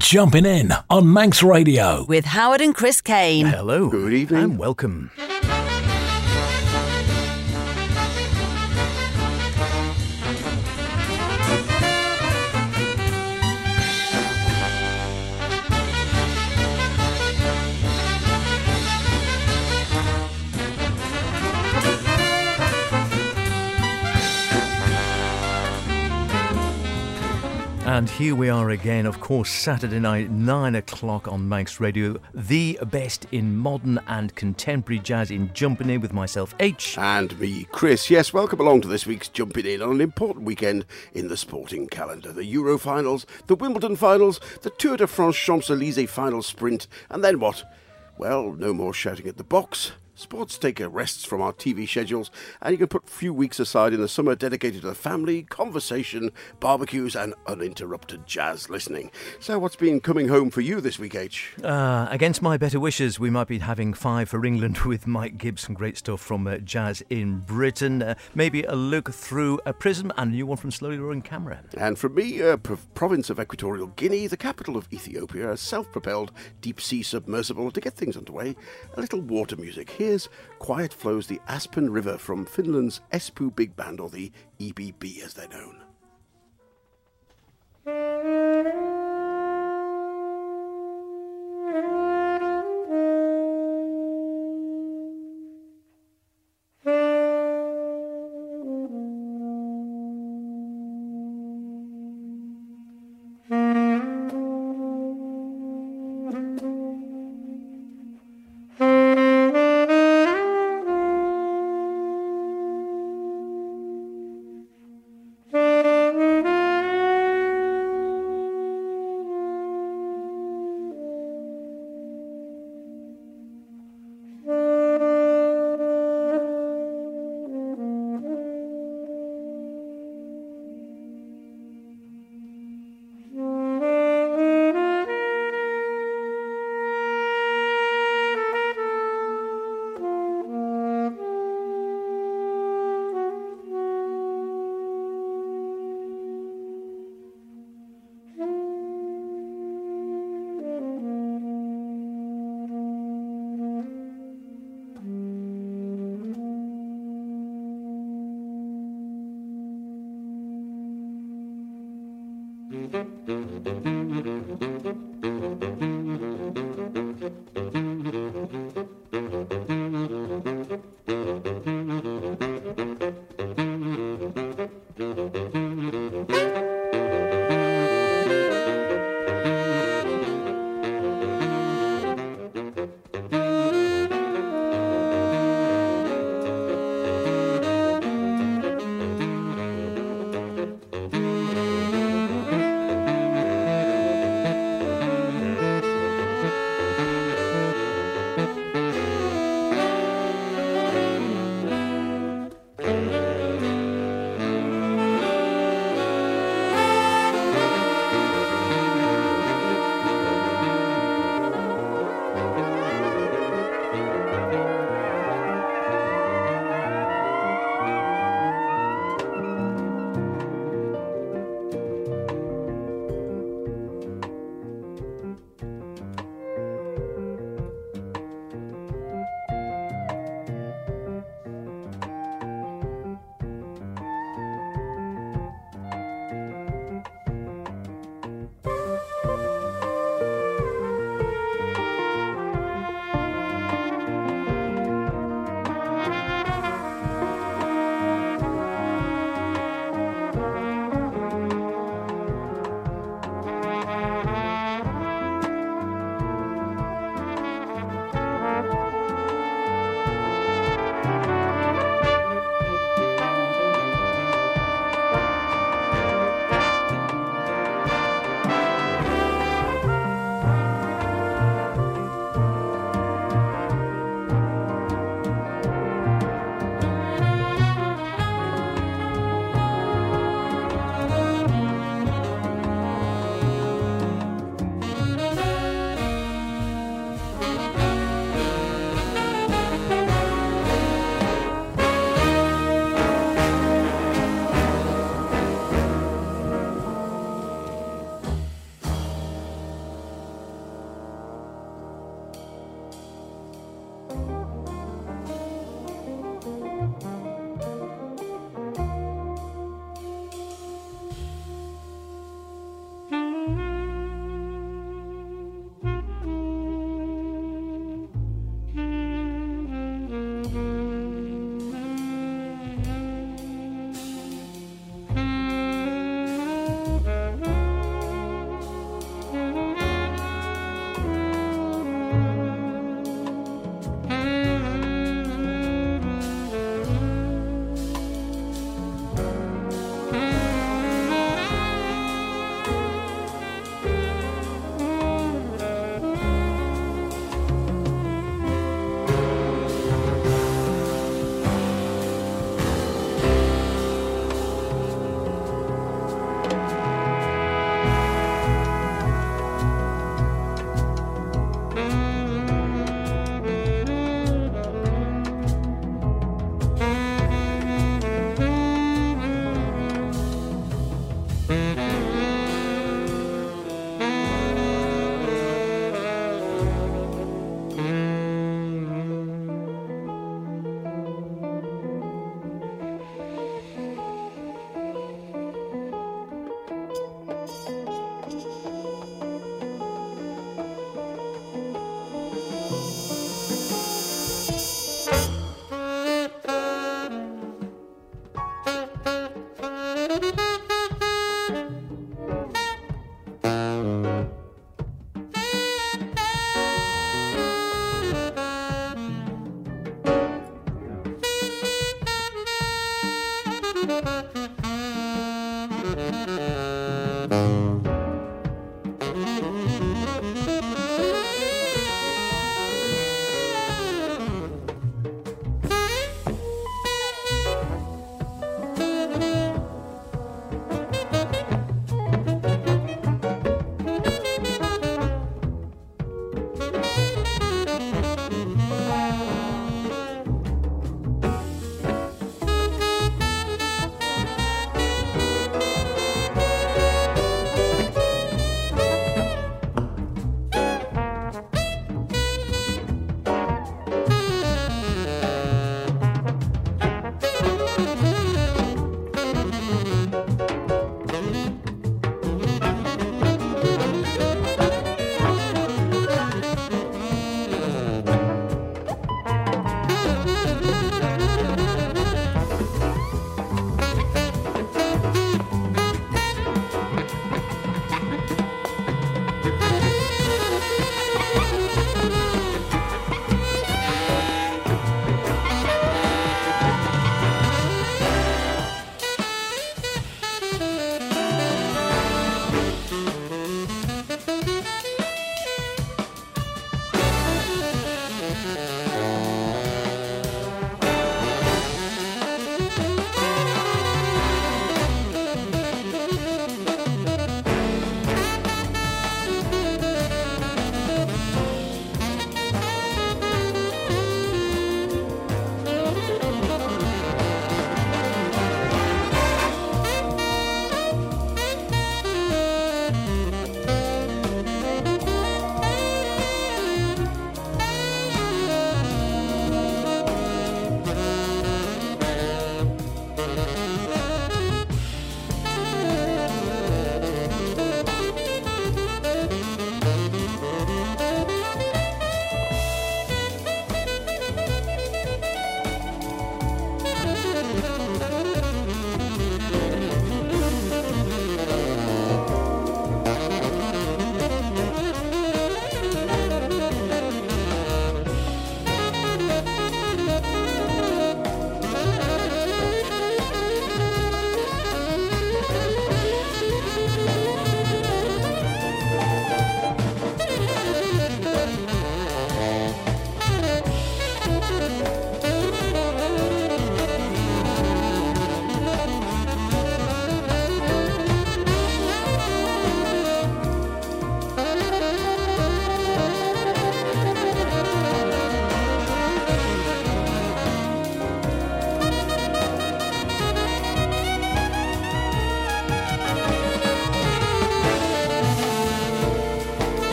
Jumping in on Manx Radio with Howard and Chris Kane. Hello. Good evening. And welcome. And here we are again, of course, Saturday night, 9 o'clock on Manx Radio. The best in modern and contemporary jazz in Jumping In with myself, H. And me, Chris. Yes, welcome along to this week's Jumping In on an important weekend in the sporting calendar. The Euro finals, the Wimbledon finals, the Tour de France Champs-Élysées final sprint, and then what? Well, no more shouting at the box. Sports take a rest from our TV schedules, and you can put a few weeks aside in the summer dedicated to the family, conversation, barbecues, and uninterrupted jazz listening. So what's been coming home for you this week, H? Against my better wishes, we might be having 5 for England with Mike Gibbs, some great stuff from Jazz in Britain. Maybe a look through a prism and a new one from Slowly Rolling Camera. And from me, province of Equatorial Guinea, the capital of Ethiopia, a self-propelled deep-sea submersible to get things underway, a little water music. Here's Quiet Flows the Aspen River from Finland's Espoo Big Band, or the EBB as they're known.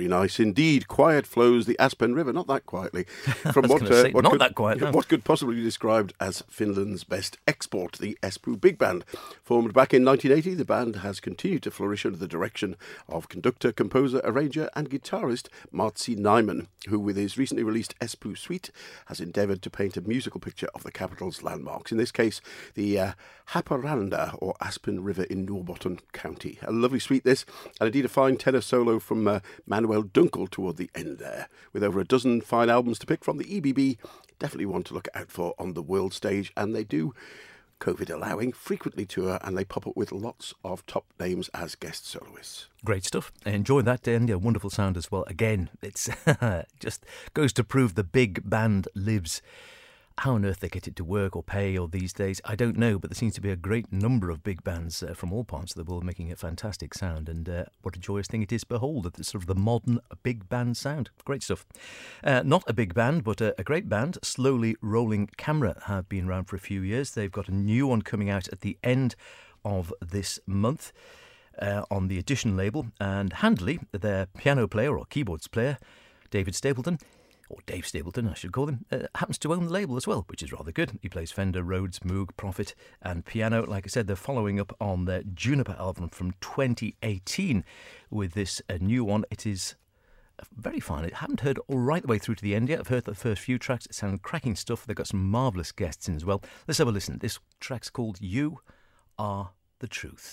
nice indeed. Quiet flows the Aspen River, not that quietly. From not that quiet, no. What could possibly be described as Finland's best export, the Espoo Big Band. Formed back in 1980, the band has continued to flourish under the direction of conductor, composer, arranger and guitarist Martsi Nyman, who with his recently released Espoo Suite has endeavoured to paint a musical picture of the capital's landmarks, in this case the Haparanda or Aspen River in Norrbotten County. A lovely suite this, and indeed a fine tenor solo from Manuel Dunkel toward the end there. With over a dozen fine albums to pick from, the EBB definitely one to look out for on the world stage, and they do, COVID allowing, frequently tour, and they pop up with lots of top names as guest soloists. Great stuff. Enjoy that, and yeah, wonderful sound as well. Again, it's just goes to prove the big band lives. How on earth they get it to work or pay or these days, I don't know, but there seems to be a great number of big bands from all parts of the world making a fantastic sound, and what a joyous thing it is to behold, that sort of the modern big band sound. Great stuff. Not a big band, but a great band, Slowly Rolling Camera, have been around for a few years. They've got a new one coming out at the end of this month on the Edition label, and handily, their piano player or keyboards player, David Stapleton, or Dave Stapleton, I should call him, happens to own the label as well, which is rather good. He plays Fender, Rhodes, Moog, Prophet and piano. Like I said, they're following up on their Juniper album from 2018 with this new one. It is very fine. I haven't heard all right the way through to the end yet. I've heard the first few tracks. It sounded cracking stuff. They've got some marvellous guests in as well. Let's have a listen. This track's called You Are the Truth.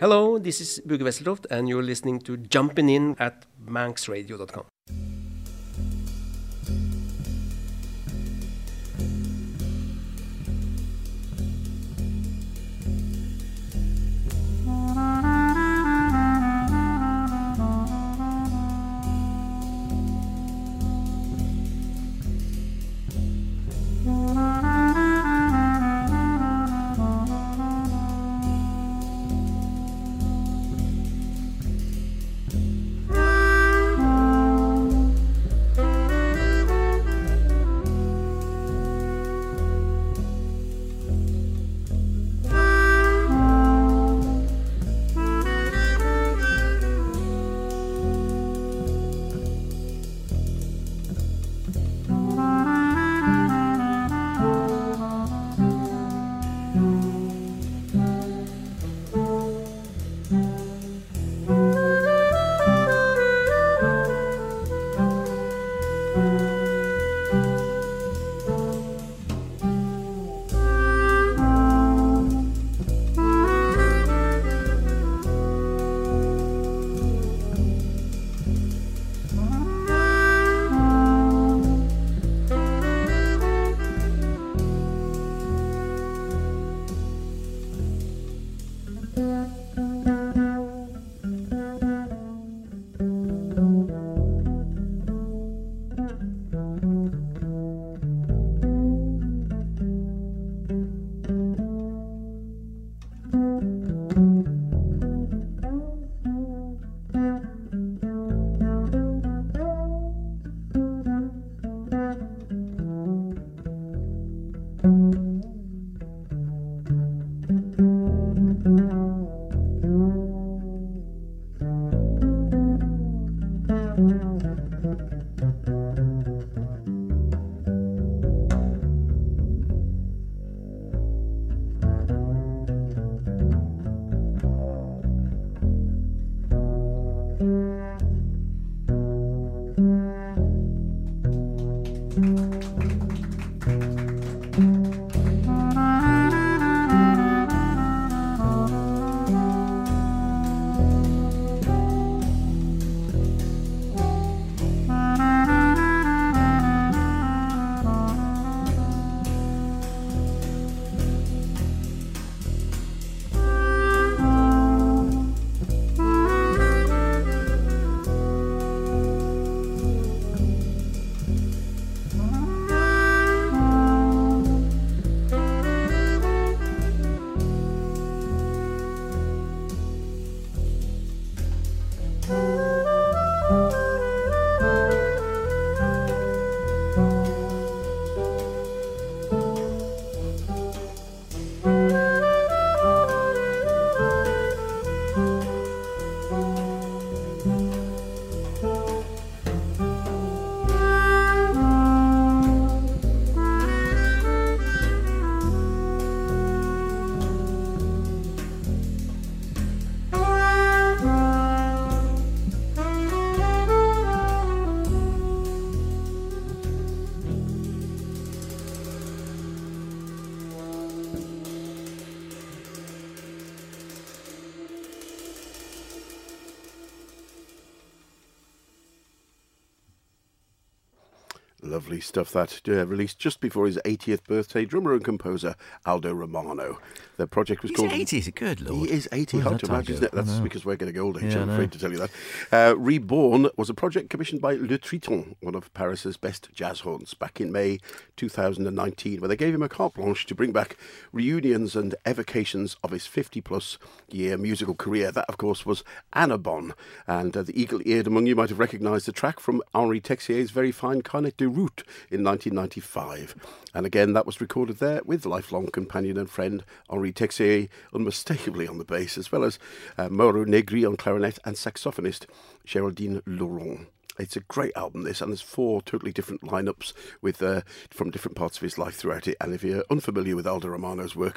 Hello, this is Bugge Wesseltoft, and you're listening to Jumping In at manxradio.com. Lovely stuff that released just before his 80th birthday, drummer and composer Aldo Romano. The project was called... He's 80, is it good, Lord? He is 80, hard to imagine, isn't it? That's because we're getting old age, I'm afraid to tell you that. Reborn was a project commissioned by Le Triton, one of Paris's best jazz haunts, back in May 2019, where they gave him a carte blanche to bring back reunions and evocations of his 50-plus year musical career. That, of course, was Annabon, and the eagle-eared among you might have recognised the track from Henri Texier's very fine Carnet de Route in 1995. And again, that was recorded there with lifelong companion and friend Henri Texier unmistakably on the bass, as well as Mauro Negri on clarinet and saxophonist Géraldine Laurent. It's a great album, this, and there's 4 totally different lineups with from different parts of his life throughout it. And if you're unfamiliar with Aldo Romano's work,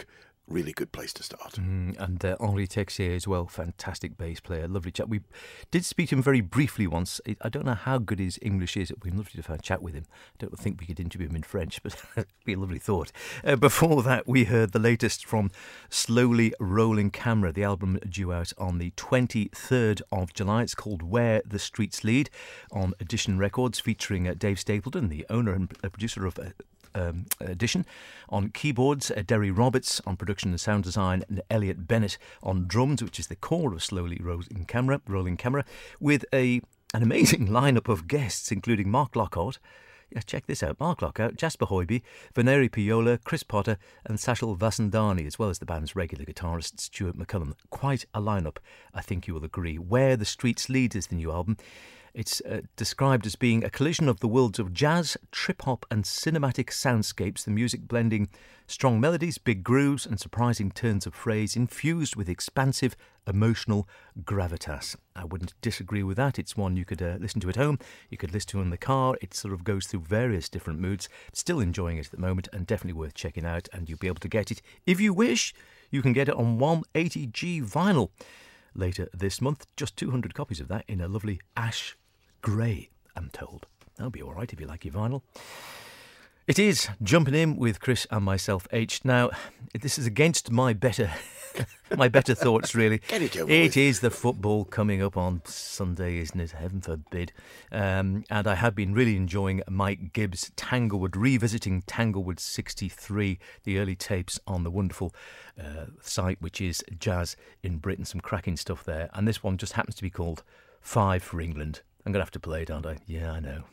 really good place to start. And Henri Texier as well, fantastic bass player, lovely chap. We did speak to him very briefly once. I don't know how good his English is. We'd love to have a chat with him. I don't think we could interview him in French, but it'd be a lovely thought. Before that, we heard the latest from Slowly Rolling Camera, the album due out on the 23rd of July. It's called Where the Streets Lead on Edition Records, featuring Dave Stapleton, the owner and producer of Edition, on keyboards, Derry Roberts on production and sound design, and Elliot Bennett on drums, which is the core of Slowly Rolling Camera, with an amazing lineup of guests, including Mark Lockhart. Yeah, check this out. Mark Lockhart, Jasper Hoiby, Veneri Piola, Chris Potter and Sachal Vasandani, as well as the band's regular guitarist Stuart McCullum. Quite a lineup, I think you will agree. Where the Streets Lead is the new album. It's described as being a collision of the worlds of jazz, trip-hop and cinematic soundscapes, the music blending strong melodies, big grooves and surprising turns of phrase, infused with expansive, emotional gravitas. I wouldn't disagree with that. It's one you could listen to at home, you could listen to in the car. It sort of goes through various different moods. Still enjoying it at the moment and definitely worth checking out, and you'll be able to get it, if you wish, you can get it on 180G vinyl later this month. Just 200 copies of that in a lovely ash grey, I'm told. That'll be all right if you like your vinyl. It is Jumping In with Chris and myself, H. Now, this is against my better thoughts, really. Get it over It with. is the football coming up on Sunday, isn't it? Heaven forbid. And I have been really enjoying Mike Gibbs' Tanglewood, revisiting Tanglewood 63, the early tapes on the wonderful site, which is Jazz in Britain. Some cracking stuff there. And this one just happens to be called 5 for England. I'm going to have to play it, aren't I? Yeah, I know.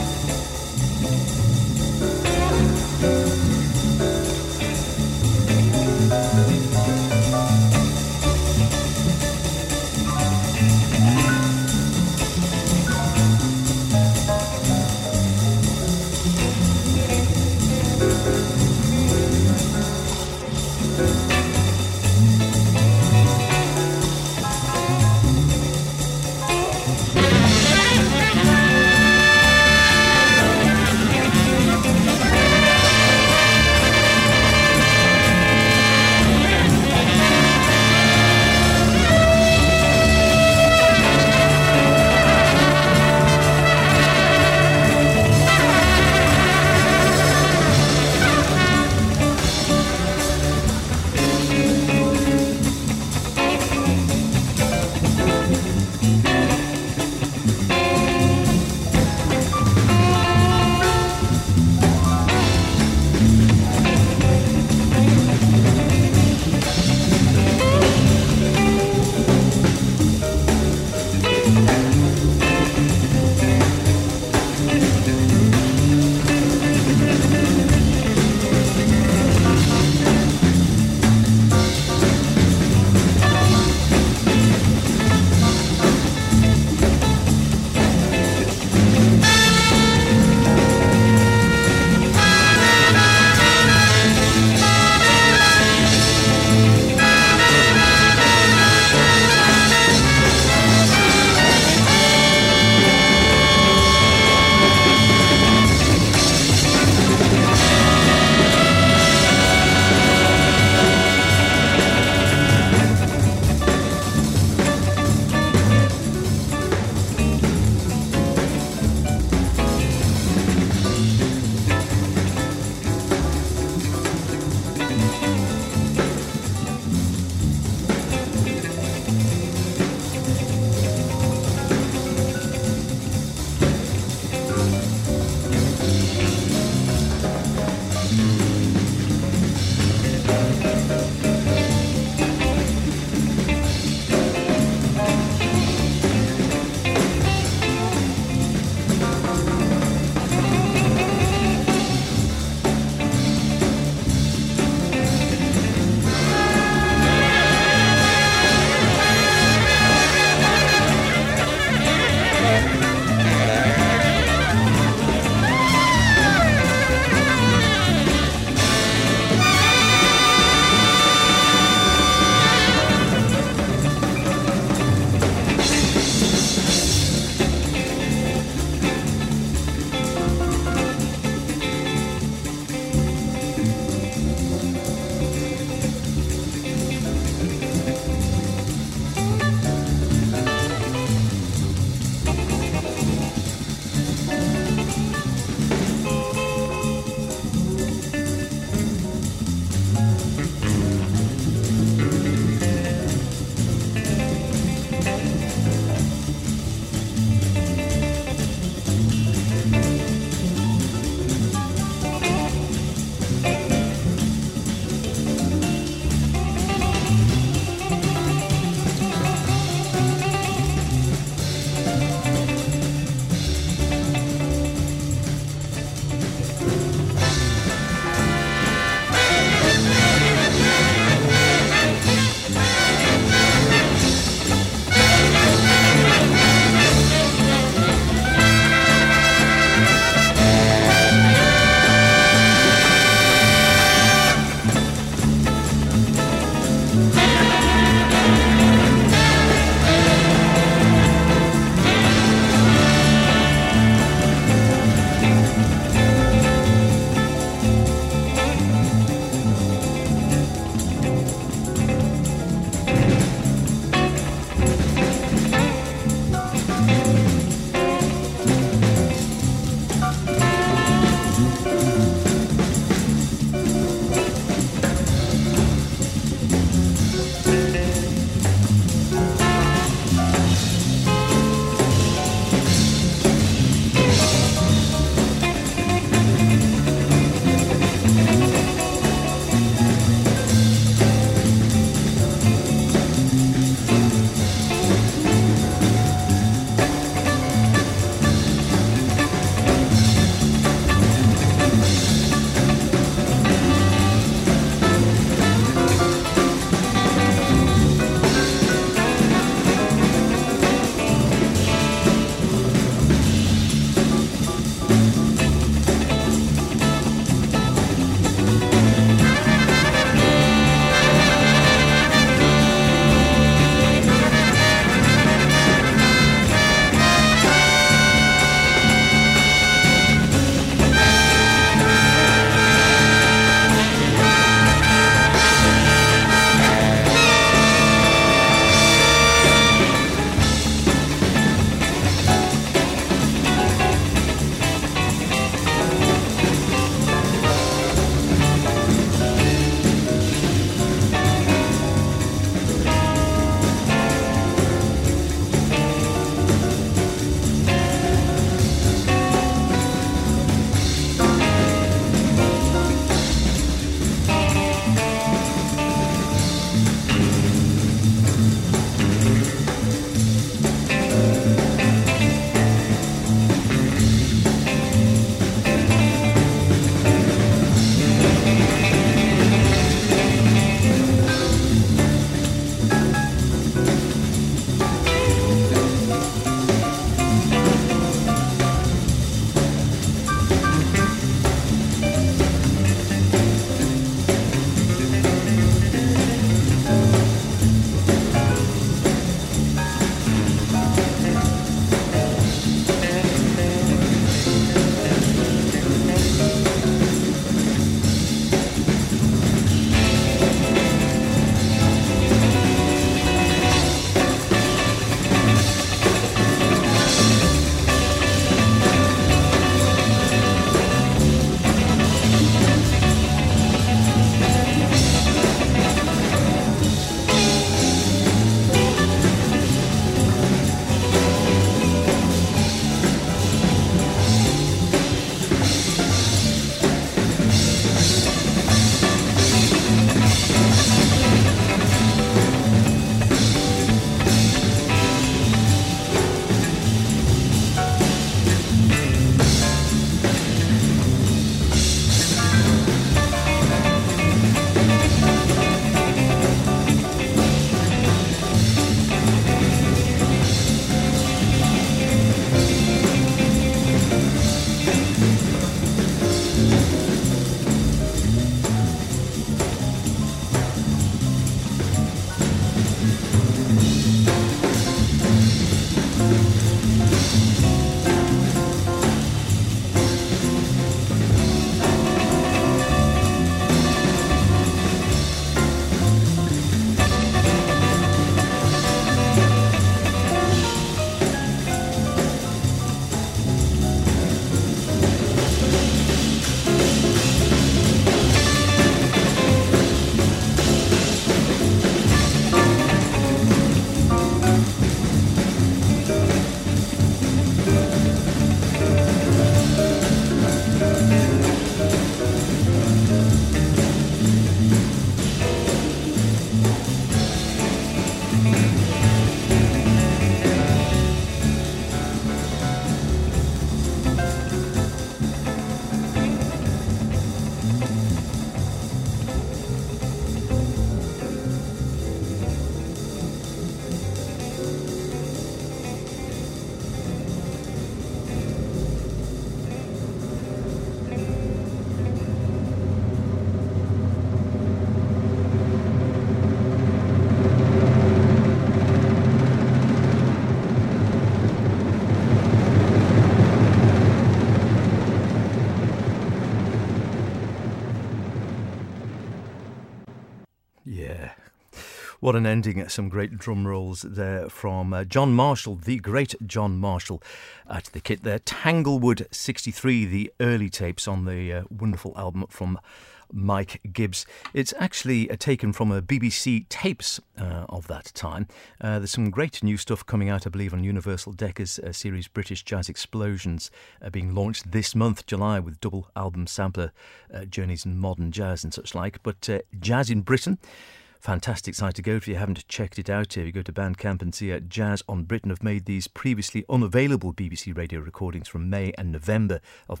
Yeah. What an ending. Some great drum rolls there from John Marshall, the great John Marshall at the kit there. Tanglewood 63, the early tapes on the wonderful album from Mike Gibbs. It's actually taken from a BBC tapes of that time. There's some great new stuff coming out, I believe, on Universal Decca's series British Jazz Explosions, being launched this month, July, with double album sampler Journeys in Modern Jazz and such like. But Jazz in Britain, fantastic site to go if you haven't checked it out. If you go to Bandcamp and see Jazz on Britain have made these previously unavailable BBC radio recordings from May and November of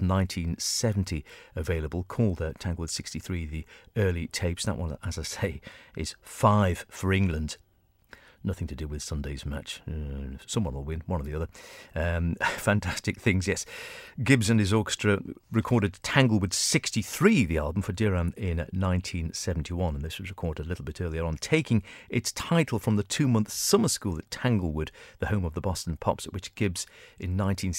1970 available, called Tanglewood 63, the early tapes. That one, as I say, is 5 for England. Nothing to do with Sunday's match. Someone will win, one or the other. Fantastic things, yes. Gibbs and his orchestra recorded Tanglewood 63, the album, for Deram in 1971, and this was recorded a little bit earlier on, taking its title from the 2-month summer school at Tanglewood, the home of the Boston Pops, at which Gibbs in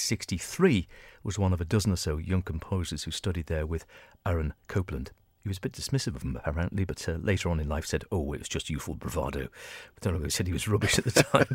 1963 was one of a dozen or so young composers who studied there with Aaron Copland. He was a bit dismissive of him, apparently, but later on in life said, oh, it was just youthful bravado. I don't know if he said he was rubbish at the time,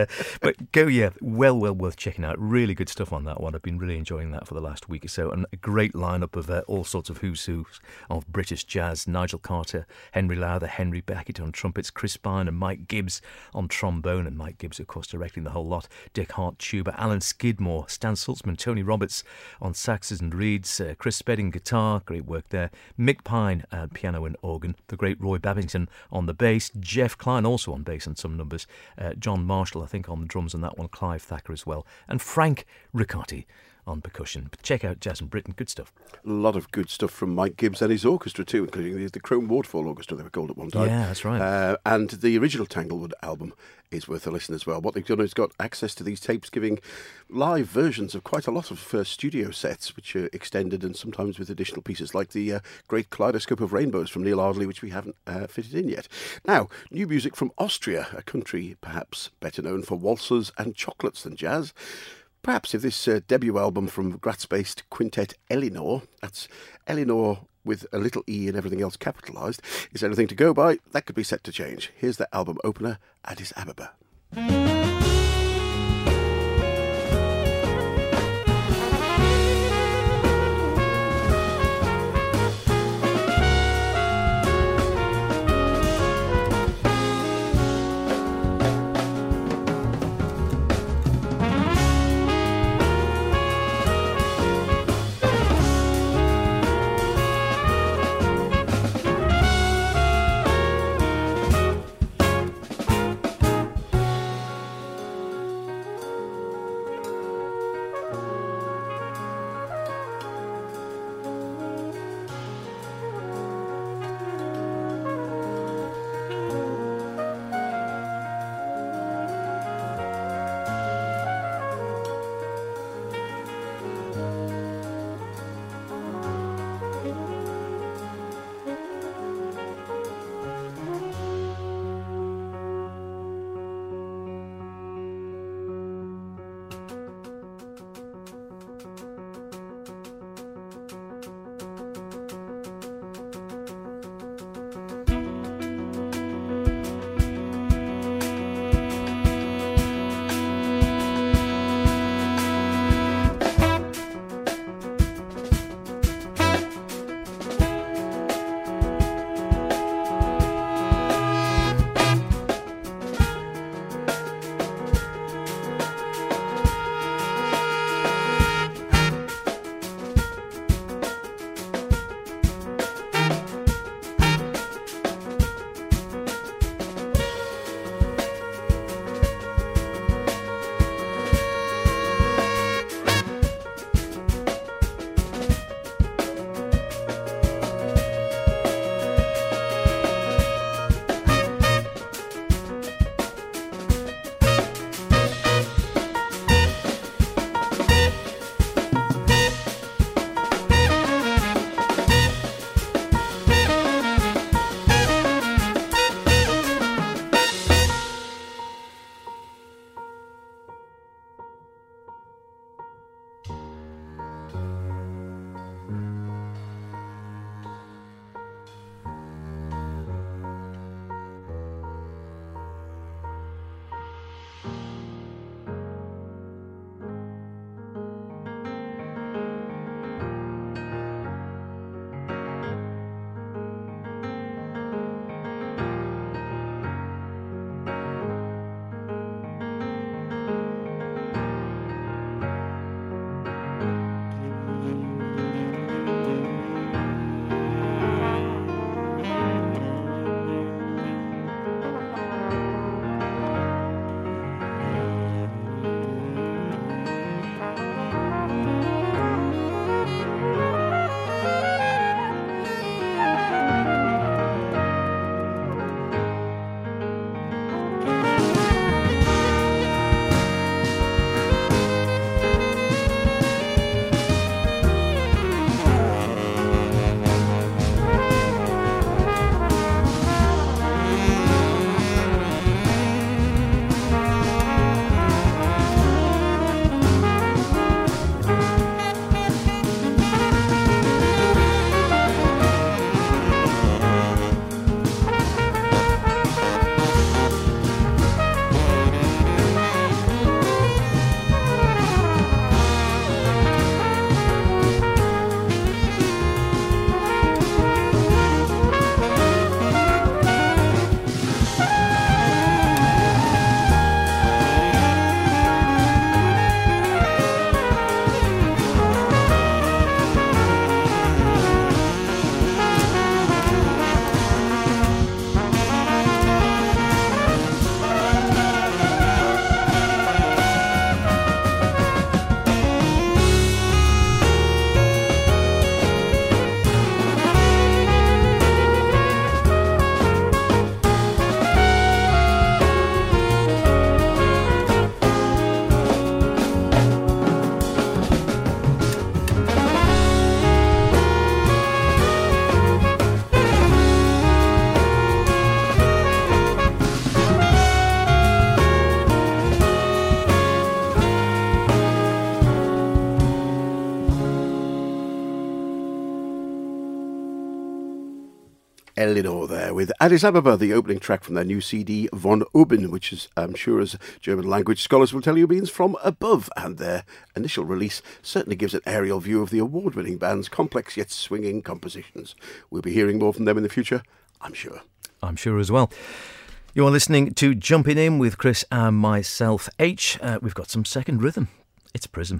but go, yeah, well worth checking out. Really good stuff on that one. I've been really enjoying that for the last week or so, and a great lineup of all sorts of who's who of British jazz. Nigel Carter, Henry Lowther, Henry Beckett on trumpets, Chris Byrne and Mike Gibbs on trombone, and Mike Gibbs, of course, directing the whole lot. Dick Hart, tuba, Alan Skidmore, Stan Saltzman, Tony Roberts on saxes and reeds, Chris Spedding, guitar, great work there. Mick Pine, piano and organ, the great Roy Babington on the bass, Jeff Klein also on bass and some numbers, John Marshall, I think, on the drums on that one, Clive Thacker as well, and Frank Riccardi on percussion. But check out Jazz in Britain, good stuff. A lot of good stuff from Mike Gibbs and his orchestra too, including the Chrome Waterfall Orchestra, they were called at one time. Yeah, that's right. And the original Tanglewood album is worth a listen as well. What they've done is got access to these tapes, giving live versions of quite a lot of studio sets, which are extended and sometimes with additional pieces, like the great Kaleidoscope of Rainbows from Neil Ardley, which we haven't fitted in yet. Now, new music from Austria, a country perhaps better known for waltzes and chocolates than jazz. Perhaps if this debut album from Graz-based quintet Elinor, that's Elinor with a little E and everything else capitalised, is anything to go by, that could be set to change. Here's their album opener, Addis Ababa. Elinor there with Addis Ababa, the opening track from their new CD, Von Oben, which is, I'm sure, as German language scholars will tell you, means from above. And their initial release certainly gives an aerial view of the award-winning band's complex yet swinging compositions. We'll be hearing more from them in the future, I'm sure. I'm sure as well. You're listening to Jumping In with Chris and myself, H. We've got some second rhythm. It's Prism.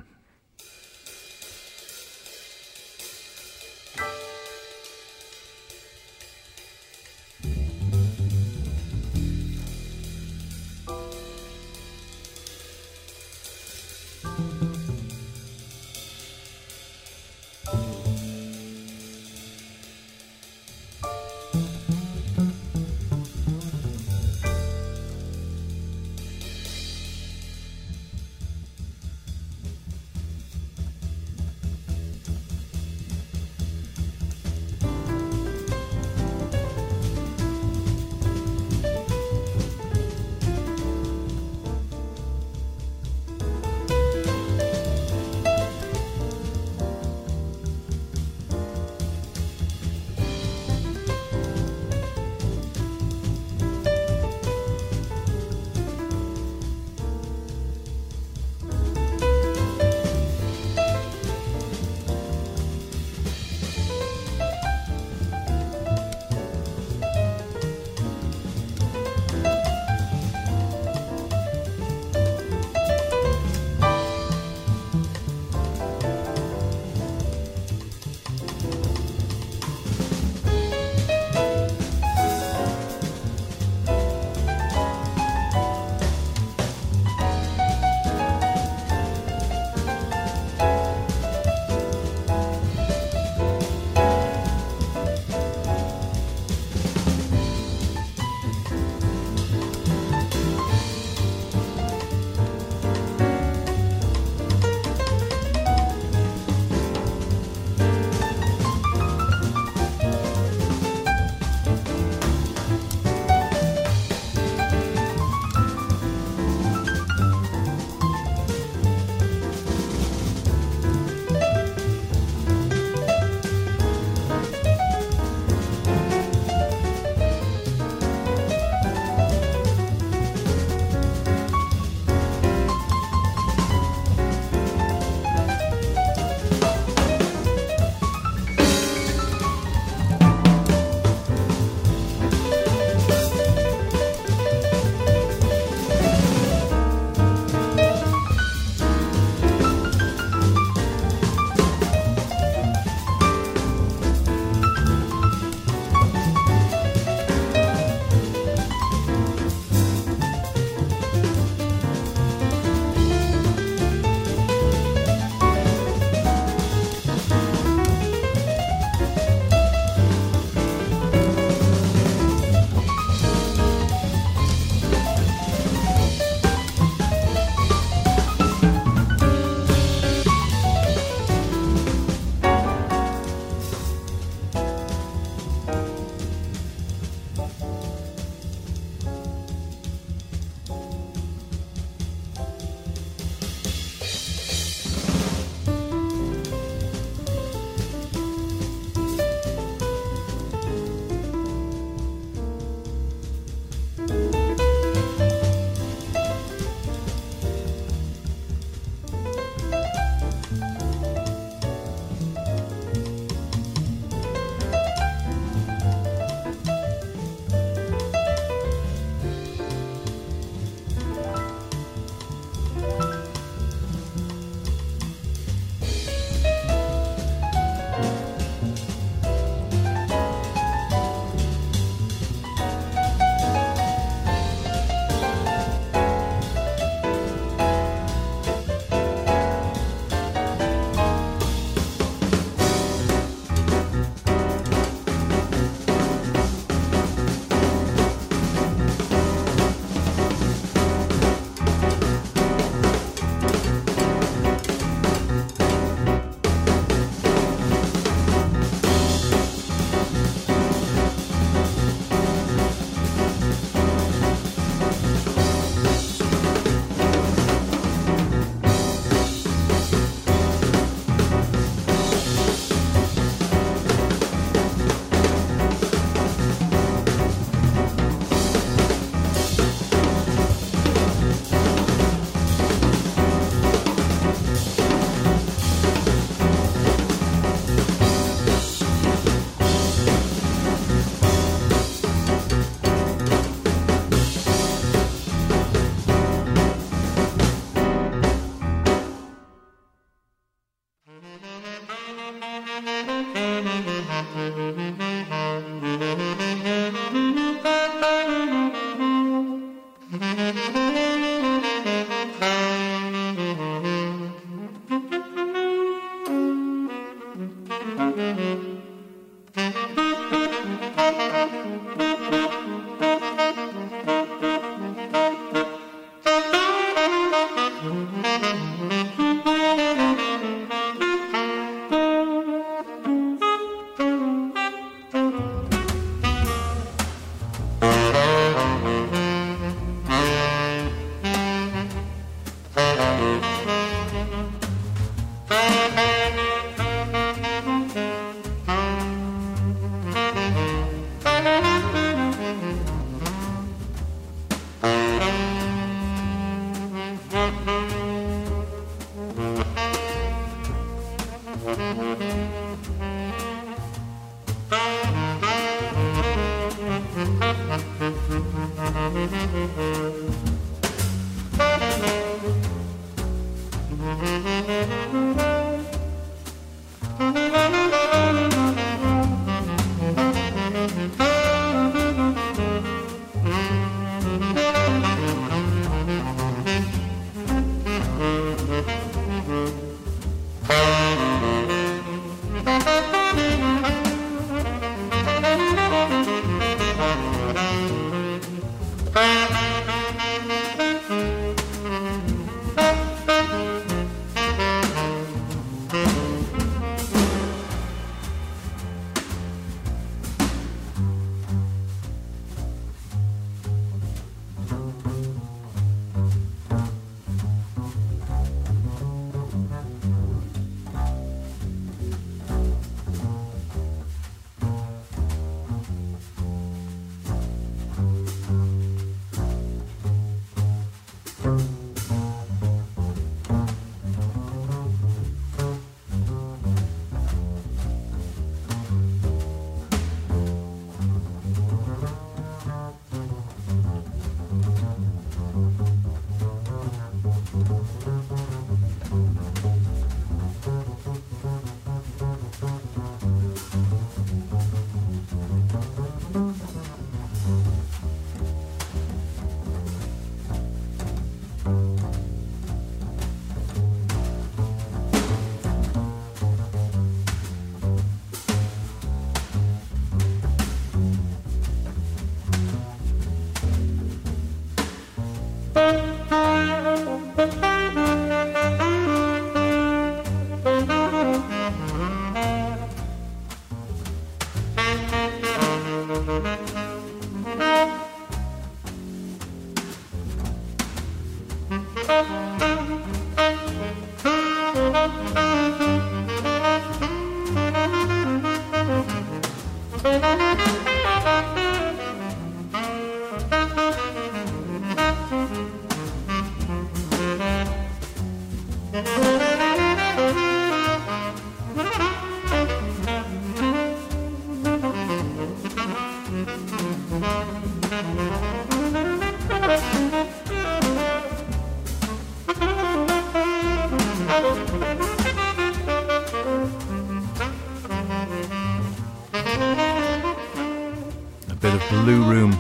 Blue Room.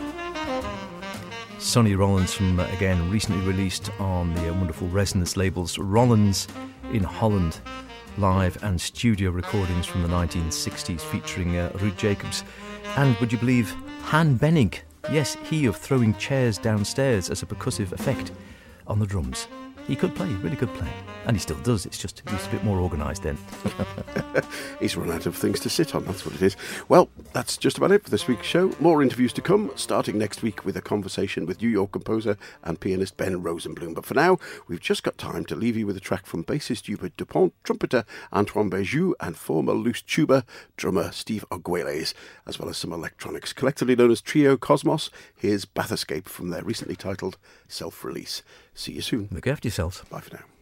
Sonny Rollins from, again, recently released on the wonderful Resonance labels, Rollins in Holland, live and studio recordings from the 1960s featuring Ruud Jacobs. And would you believe, Han Benning, yes, he of throwing chairs downstairs as a percussive effect on the drums. He could play, really could play. And he still does, it's just he's a bit more organised then. He's run out of things to sit on, that's what it is. Well, that's just about it for this week's show. More interviews to come, starting next week with a conversation with New York composer and pianist Ben Rosenblum. But for now, we've just got time to leave you with a track from bassist Hubert Dupont, trumpeter Antoine Béjou, and former loose tuba drummer Steve Arguelles, as well as some electronics. Collectively known as Trio Cosmos, here's Bathescape from their recently titled Self-Release. See you soon. Look after yourselves. Bye for now.